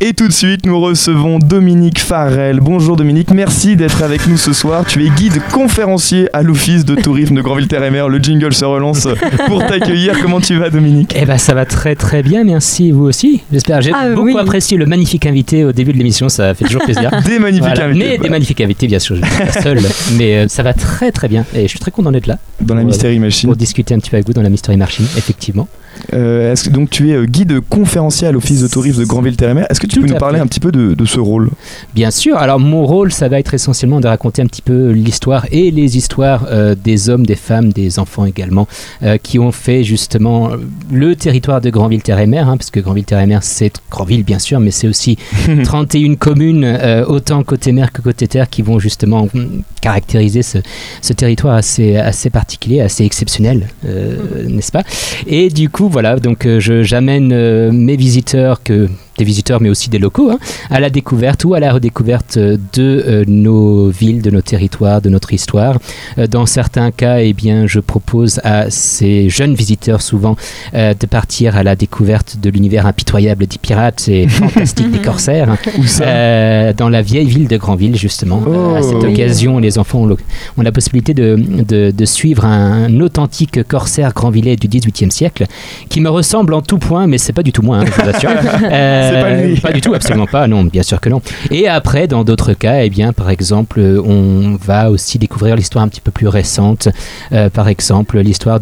Et tout de suite, nous recevons Dominique Farrell. Bonjour Dominique, merci d'être avec nous ce soir. Tu es guide conférencier à l'Office de tourisme de Granville-Terre-et-Mer. Le jingle se relance pour t'accueillir. Comment tu vas Dominique ? Eh ben ça va très très bien, merci, vous aussi. J'espère. J'ai beaucoup apprécié le magnifique invité au début de l'émission, ça fait toujours plaisir. Des magnifiques invités. Des magnifiques invités, bien sûr, je ne suis pas seul, mais ça va très très bien et je suis très content d'être là. Dans la Mystery Machine. Pour discuter un petit peu avec vous dans la Mystery Machine, effectivement. Est-ce que donc tu es guide conférencier à l'Office de tourisme de Granville-Terre-et-Mer. Est-ce que tu peux nous parler un petit peu de ce rôle ? Bien sûr. Alors mon rôle, ça va être essentiellement de raconter un petit peu l'histoire et les histoires des hommes, des femmes, des enfants également, qui ont fait justement le territoire de Granville-Terre-et-Mer, parce que Granville-Terre-et-Mer, c'est Granville bien sûr, mais c'est aussi 31 communes, autant côté mer que côté terre, qui vont justement caractériser ce territoire assez particulier, assez exceptionnel, n'est-ce pas ? Et du coup, voilà, donc j'amène mes visiteurs, des visiteurs mais aussi des locaux, à la découverte ou à la redécouverte de nos villes, de nos territoires, de notre histoire. Dans certains cas, eh bien, je propose à ces jeunes visiteurs souvent de partir à la découverte de l'univers impitoyable des pirates et fantastique des corsaires, dans la vieille ville de Granville justement. À cette occasion, les enfants ont la possibilité de suivre un authentique corsaire grandvillais du XVIIIe siècle qui me ressemble en tout point, mais c'est pas du tout moi, je vous assure. C'est pas lui. Pas du tout, absolument pas, non, bien sûr que non. Et après, dans d'autres cas, eh bien, par exemple, on va aussi découvrir l'histoire un petit peu plus récente. Par exemple, l'histoire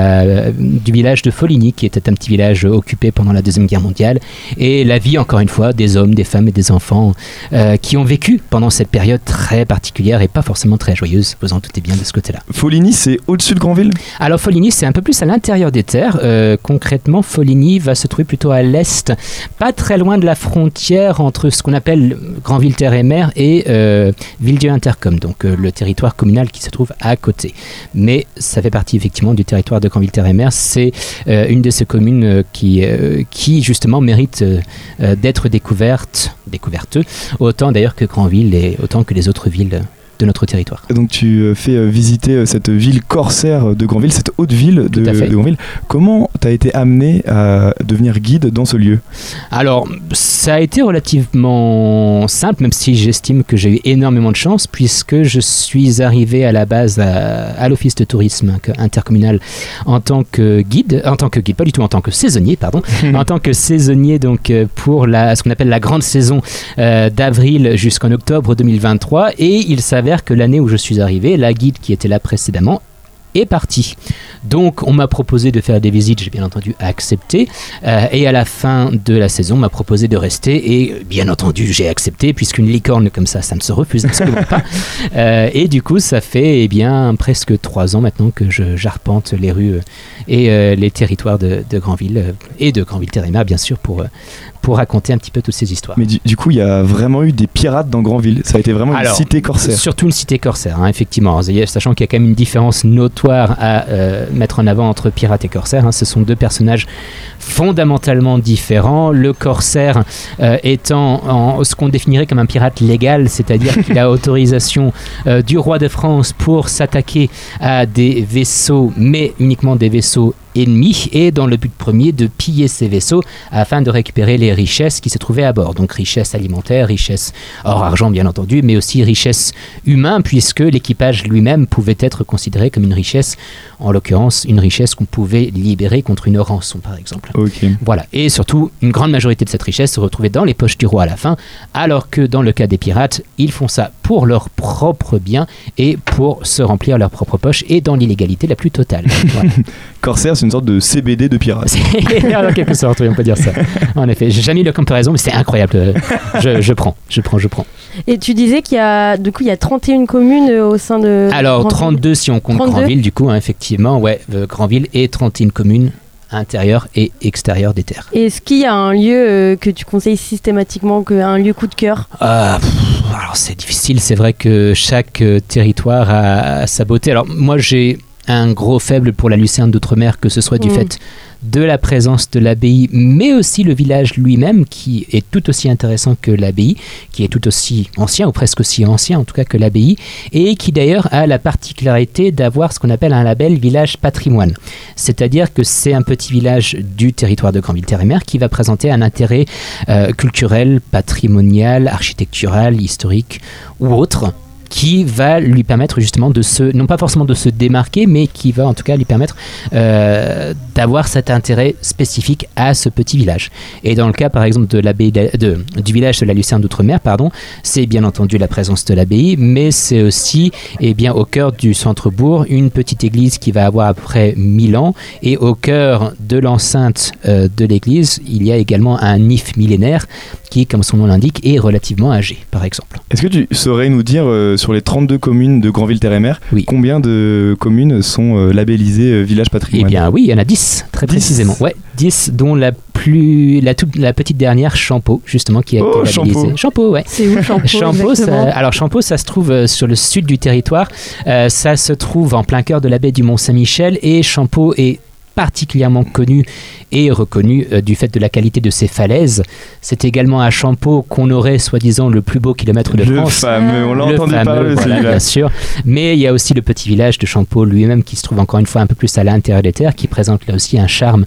du village de Foligny, qui était un petit village occupé pendant la Deuxième Guerre mondiale. Et la vie, encore une fois, des hommes, des femmes et des enfants qui ont vécu pendant cette période très particulière et pas forcément très joyeuse, vous en doutez bien de ce côté-là. Foligny, c'est au-dessus de Granville ? Alors, Foligny, c'est un peu plus à l'intérieur des terres. Concrètement, Foligny va se trouver plutôt à l'est, pas très loin de la frontière entre ce qu'on appelle Granville-Terre-et-Mer et Villedieu-Intercom, donc le territoire communal qui se trouve à côté. Mais ça fait partie effectivement du territoire de Granville-Terre-et-Mer. C'est une de ces communes qui justement mérite d'être découverte, autant d'ailleurs que Granville et autant que les autres villes de notre territoire. Donc tu fais visiter cette ville corsaire de Granville, cette haute ville de Granville. Comment tu as été amené à devenir guide dans ce lieu ? Alors, ça a été relativement simple, même si j'estime que j'ai eu énormément de chance, puisque je suis arrivé à la base à l'Office de tourisme intercommunal en tant que guide, pas du tout en tant que saisonnier, pardon, en tant que saisonnier donc pour ce qu'on appelle la grande saison d'avril jusqu'en octobre 2023, et il s'avère que l'année où je suis arrivé, la guide qui était là précédemment est partie. Donc on m'a proposé de faire des visites, j'ai bien entendu accepté, et à la fin de la saison on m'a proposé de rester et bien entendu j'ai accepté, puisqu'une licorne comme ça ne se refuse absolument pas. Et du coup ça fait presque 3 ans maintenant que j'arpente les rues et les territoires de Granville et de Granville-Terre-et-Mer bien sûr pour raconter un petit peu toutes ces histoires. Mais du coup, il y a vraiment eu des pirates dans Granville. Ça a été vraiment une cité corsaire. Surtout une cité corsaire, effectivement. Sachant qu'il y a quand même une différence notoire à mettre en avant entre pirates et corsaires. Ce sont deux personnages fondamentalement différents. Le corsaire étant ce qu'on définirait comme un pirate légal, c'est-à-dire qu'il a autorisation du roi de France pour s'attaquer à des vaisseaux, mais uniquement des vaisseaux ennemis, et dans le but premier de piller ces vaisseaux afin de récupérer les richesses qui se trouvaient à bord. Donc richesses alimentaires, richesses hors argent bien entendu, mais aussi richesses humaines, puisque l'équipage lui-même pouvait être considéré comme une richesse, en l'occurrence une richesse qu'on pouvait libérer contre une rançon par exemple. Okay. Voilà. Et surtout, une grande majorité de cette richesse se retrouvait dans les poches du roi à la fin, alors que dans le cas des pirates, ils font ça pour leur propre bien et pour se remplir leur propre poche, et dans l'illégalité la plus totale. Voilà. Corsaire, c'est une sorte de CBD de pirate. En quelque sorte, oui, on peut dire ça. En effet, j'ai jamais eu la comparaison, mais c'est incroyable. Je prends. Et tu disais qu'il y a 31 communes au sein de... Alors, 32 si on compte 32. Granville, du coup, effectivement, Granville et 31 communes intérieures et extérieures des terres. Et est-ce qu'il y a un lieu que tu conseilles systématiquement, un lieu coup de cœur ? Alors, c'est difficile. C'est vrai que chaque territoire a sa beauté. Alors, moi, j'ai un gros faible pour la Lucerne d'Outre-mer, que ce soit du fait de la présence de l'abbaye, mais aussi le village lui-même, qui est tout aussi intéressant que l'abbaye, qui est tout aussi ancien, ou presque aussi ancien en tout cas que l'abbaye, et qui d'ailleurs a la particularité d'avoir ce qu'on appelle un label village patrimoine. C'est-à-dire que c'est un petit village du territoire de Granville-Terre-et-Mer qui va présenter un intérêt culturel, patrimonial, architectural, historique ou autre, qui va lui permettre justement non pas forcément de se démarquer, mais qui va en tout cas lui permettre d'avoir cet intérêt spécifique à ce petit village. Et dans le cas par exemple de l'abbaye du village de la Lucerne d'Outre-Mer, c'est bien entendu la présence de l'abbaye, mais c'est aussi au cœur du centre-bourg, une petite église qui va avoir à peu près 1000 ans, et au cœur de l'enceinte de l'église, il y a également un nif millénaire qui, comme son nom l'indique, est relativement âgé, par exemple. Est-ce que tu saurais nous dire, sur les 32 communes de Granville-Terre-et-Mer, combien de communes sont labellisées Village Patrimoine ? Eh bien oui, il y en a 10, très précisément. Ouais, 10, dont la petite dernière, Champeau, justement, qui a été labellisée. Champeau, ouais. C'est où Champeau Alors Champeau, ça se trouve sur le sud du territoire. Ça se trouve en plein cœur de la baie du Mont-Saint-Michel, et Champeau est particulièrement connu et reconnu du fait de la qualité de ses falaises. C'est également à Champeau qu'on aurait soi-disant le plus beau kilomètre de France. Le fameux, on l'a entendu parler aussi. Voilà, bien sûr. Mais il y a aussi le petit village de Champeau lui-même qui se trouve encore une fois un peu plus à l'intérieur des terres, qui présente là aussi un charme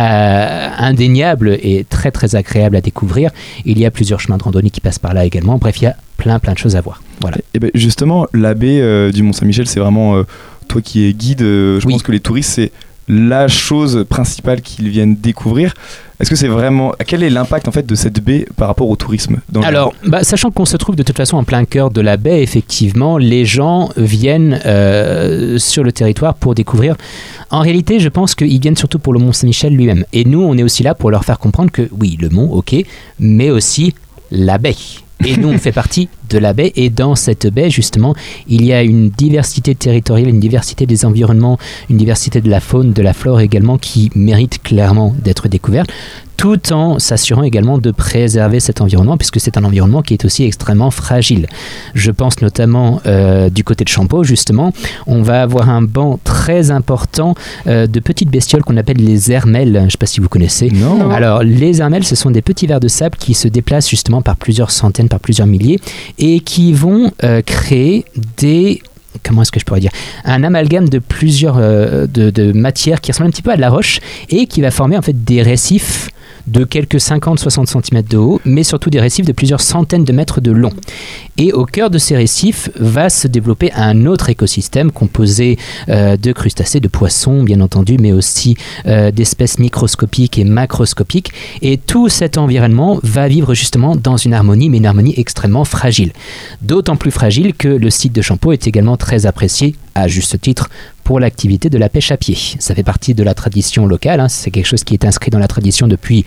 indéniable et très très agréable à découvrir. Il y a plusieurs chemins de randonnée qui passent par là également. Bref, il y a plein de choses à voir. Voilà. Et ben justement, la baie du Mont-Saint-Michel, c'est vraiment toi qui es guide. Je pense que les touristes, c'est la chose principale qu'ils viennent découvrir. Est-ce que c'est vraiment... Quel est l'impact en fait de cette baie par rapport au tourisme Alors, sachant qu'on se trouve de toute façon en plein cœur de la baie, effectivement, les gens viennent sur le territoire pour découvrir. En réalité, je pense qu'ils viennent surtout pour le Mont-Saint-Michel lui-même. Et nous, on est aussi là pour leur faire comprendre que, oui, le mont, ok, mais aussi la baie. Et nous, on fait partie de la baie, et dans cette baie, justement, il y a une diversité territoriale, une diversité des environnements, une diversité de la faune, de la flore également, qui mérite clairement d'être découverte, tout en s'assurant également de préserver cet environnement, puisque c'est un environnement qui est aussi extrêmement fragile. Je pense notamment du côté de Champeau, justement, on va avoir un banc très important de petites bestioles qu'on appelle les hermelles. Je ne sais pas si vous connaissez. Non. Alors, les hermelles, ce sont des petits vers de sable qui se déplacent justement par plusieurs centaines, par plusieurs milliers, et qui vont créer comment est-ce que je pourrais dire, un amalgame de plusieurs de matières qui ressemblent un petit peu à de la roche, et qui va former en fait des récifs de quelques 50-60 cm de haut, mais surtout des récifs de plusieurs centaines de mètres de long. Et au cœur de ces récifs va se développer un autre écosystème composé de crustacés, de poissons bien entendu, mais aussi d'espèces microscopiques et macroscopiques. Et tout cet environnement va vivre justement dans une harmonie, mais une harmonie extrêmement fragile. D'autant plus fragile que le site de Champeau est également très apprécié, à juste titre, pour l'activité de la pêche à pied. Ça fait partie de la tradition locale, c'est quelque chose qui est inscrit dans la tradition depuis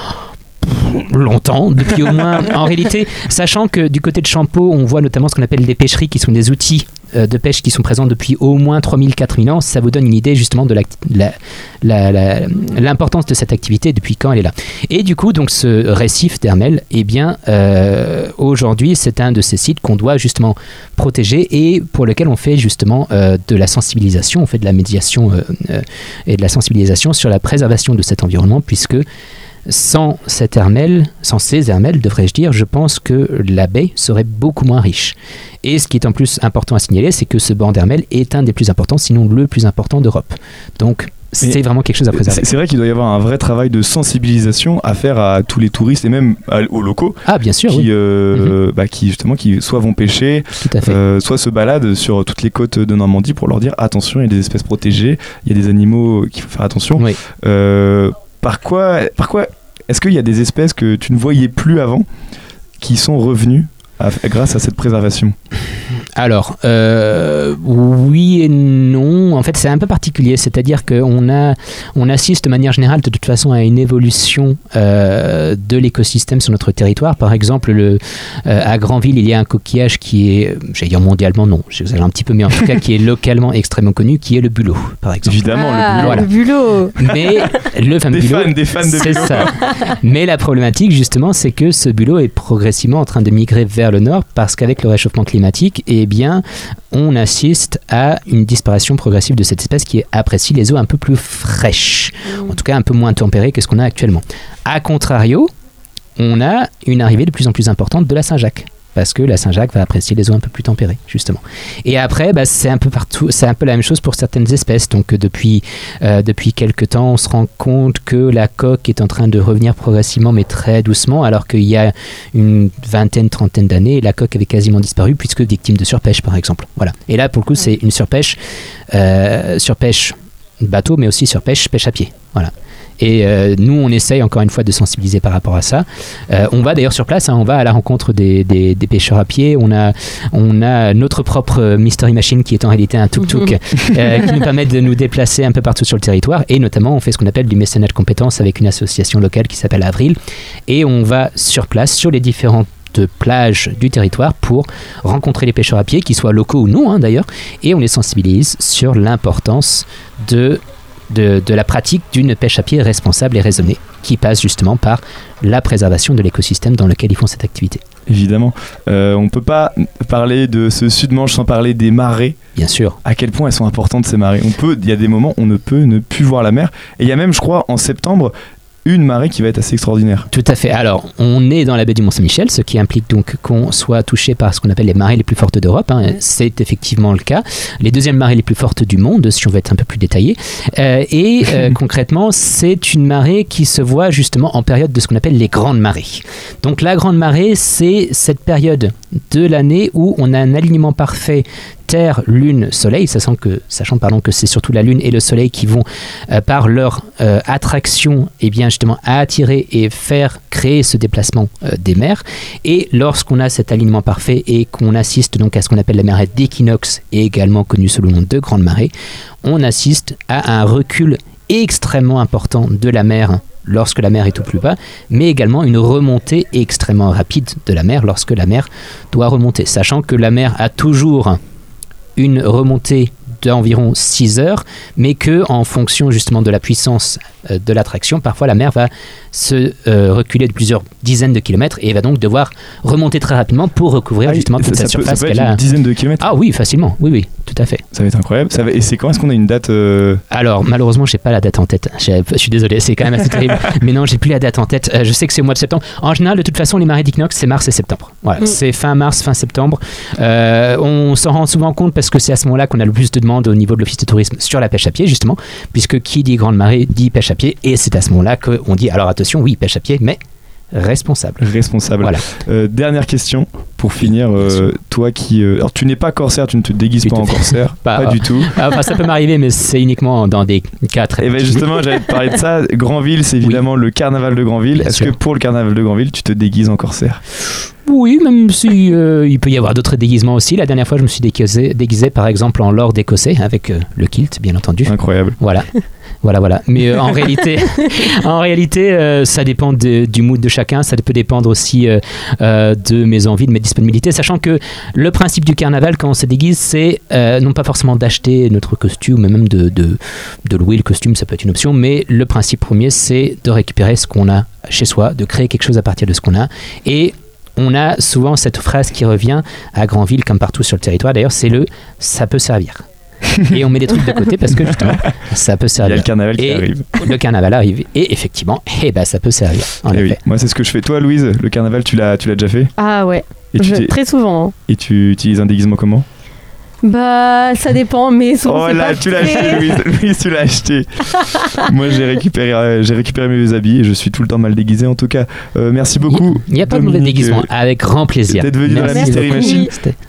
longtemps, depuis au moins, en réalité, sachant que du côté de Champeau, on voit notamment ce qu'on appelle des pêcheries, qui sont des outils de pêche qui sont présents depuis au moins 3000-4000 ans. Ça vous donne une idée justement de l'importance de cette activité, depuis quand elle est là. Et du coup, donc, ce récif d'hermelles, aujourd'hui, c'est un de ces sites qu'on doit justement protéger, et pour lequel on fait justement de la sensibilisation, on fait de la médiation et de la sensibilisation sur la préservation de cet environnement, puisque sans ces hermelles, devrais-je dire, je pense que la baie serait beaucoup moins riche. Et ce qui est en plus important à signaler, c'est que ce banc d'hermelles est un des plus importants, sinon le plus important d'Europe. Donc, c'est vraiment quelque chose à préserver. C'est vrai qu'il doit y avoir un vrai travail de sensibilisation à faire à tous les touristes et même aux locaux. Ah, bien sûr, qui soit vont pêcher, soit se baladent sur toutes les côtes de Normandie pour leur dire attention, il y a des espèces protégées, il y a des animaux qu'il faut faire attention. Oui. Par quoi est-ce qu'il y a des espèces que tu ne voyais plus avant qui sont revenues grâce à cette préservation ? Alors, oui et non. En fait, c'est un peu particulier. C'est-à-dire qu'on assiste de manière générale, de toute façon, à une évolution de l'écosystème sur notre territoire. Par exemple, à Granville, il y a un coquillage qui est, j'allais dire mondialement, non, j'exagère un petit peu, mais en tout cas qui est localement extrêmement connu, qui est le bulot, par exemple. Évidemment, le bulot. Mais le fameux bulot, des fans de c'est bulot. ça. Mais la problématique, justement, c'est que ce bulot est progressivement en train de migrer vers le nord, parce qu'avec le réchauffement climatique, eh bien, on assiste à une disparition progressive de cette espèce qui apprécie les eaux un peu plus fraîches, en tout cas un peu moins tempérées que ce qu'on a actuellement. A contrario, on a une arrivée de plus en plus importante de la Saint-Jacques, parce que la Saint-Jacques va apprécier les eaux un peu plus tempérées, justement. Et après, c'est un peu partout, c'est un peu la même chose pour certaines espèces. Donc depuis quelques temps, on se rend compte que la coque est en train de revenir progressivement, mais très doucement, alors qu'il y a une vingtaine, trentaine d'années, la coque avait quasiment disparu, puisque victime de surpêche, par exemple. Voilà. Et là, pour le coup, c'est une surpêche bateau, mais aussi surpêche pêche à pied. Voilà. Et nous, on essaye encore une fois de sensibiliser par rapport à ça. On va d'ailleurs sur place, on va à la rencontre des pêcheurs à pied. On a notre propre Mystery Machine qui est en réalité un tuk-tuk qui nous permet de nous déplacer un peu partout sur le territoire. Et notamment, on fait ce qu'on appelle du mécénat de compétences avec une association locale qui s'appelle Avril. Et on va sur place, sur les différentes plages du territoire pour rencontrer les pêcheurs à pied, qu'ils soient locaux ou non d'ailleurs. Et on les sensibilise sur l'importance de la pratique d'une pêche à pied responsable et raisonnée, qui passe justement par la préservation de l'écosystème dans lequel ils font cette activité. Évidemment. On ne peut pas parler de ce Sud-Manche sans parler des marées. Bien sûr. À quel point elles sont importantes ces marées. Il y a des moments où on ne peut ne plus voir la mer. Et il y a même, je crois, en septembre, une marée qui va être assez extraordinaire. Tout à fait. Alors, on est dans la baie du Mont-Saint-Michel, ce qui implique donc qu'on soit touché par ce qu'on appelle les marées les plus fortes d'Europe. C'est effectivement le cas. Les deuxièmes marées les plus fortes du monde, si on veut être un peu plus détaillé. Concrètement, c'est une marée qui se voit justement en période de ce qu'on appelle les grandes marées. Donc, la grande marée, c'est cette période de l'année où on a un alignement parfait Terre, Lune, Soleil, sachant que c'est surtout la Lune et le Soleil qui vont, par leur attraction, bien justement attirer et faire créer ce déplacement des mers. Et lorsqu'on a cet alignement parfait et qu'on assiste donc à ce qu'on appelle la marée d'équinoxe, et également connue sous le nom de grande marée, on assiste à un recul extrêmement important de la mer lorsque la mer est au plus bas, mais également une remontée extrêmement rapide de la mer lorsque la mer doit remonter, sachant que la mer a toujours une remontée d'environ 6 heures, mais que en fonction justement de la puissance de l'attraction, parfois la mer va se reculer de plusieurs dizaines de kilomètres et va donc devoir remonter très rapidement pour recouvrir justement toute sa surface qu'elle a. Une dizaine de kilomètres. Ah oui, facilement, oui, tout à fait. Ça va être incroyable. Et c'est quand? Est-ce qu'on a une date Alors malheureusement, j'ai pas la date en tête. Je suis désolé, c'est quand même assez terrible. Mais non, j'ai plus la date en tête. Je sais que c'est au mois de septembre. En général, de toute façon, les marées d'équinoxe, c'est mars et septembre. Voilà, c'est fin mars, fin septembre. On s'en rend souvent compte parce que c'est à ce moment-là qu'on a le plus de demandes au niveau de l'office de tourisme sur la pêche à pied, justement, puisque qui dit grande marée dit pêche à pied, et c'est à ce moment-là qu'on dit alors attention, oui, pêche à pied, mais responsable. Voilà. Dernière question pour finir. Toi qui, alors tu n'es pas corsaire, tu ne te déguises pas en corsaire, pas du tout. Ça peut m'arriver, mais c'est uniquement dans des cas très. Et ben justement, j'allais te parler de ça. Granville, c'est évidemment le carnaval de Granville. Est-ce que pour le carnaval de Granville, tu te déguises en corsaire? Oui, même si il peut y avoir d'autres déguisements aussi. La dernière fois, je me suis déguisé par exemple en lord écossais avec le kilt, bien entendu. Incroyable. Voilà. Mais en réalité, ça dépend du mood de chacun. Ça peut dépendre aussi de mes envies, de mes disponibilités. Sachant que le principe du carnaval, quand on se déguise, c'est non pas forcément d'acheter notre costume, mais même de louer le costume, ça peut être une option. Mais le principe premier, c'est de récupérer ce qu'on a chez soi, de créer quelque chose à partir de ce qu'on a. Et on a souvent cette phrase qui revient à Granville, comme partout sur le territoire. D'ailleurs, c'est « ça peut servir ». Et on met des trucs de côté parce que justement ça peut servir. Il y a le carnaval qui arrive. Le carnaval arrive et effectivement ça peut servir en effet. Oui. Moi c'est ce que je fais. Toi Louise, le carnaval tu l'as déjà fait? Ah ouais, très souvent. Et tu utilises un déguisement comment? Ça dépend, mais souvent oh là, tu l'as acheté, Louise, tu l'as acheté. Moi, j'ai récupéré mes habits et je suis tout le temps mal déguisé. En tout cas, merci beaucoup. Il n'y a pas de mauvais déguisement, avec grand plaisir. D'être venu dans la Mystery Machine.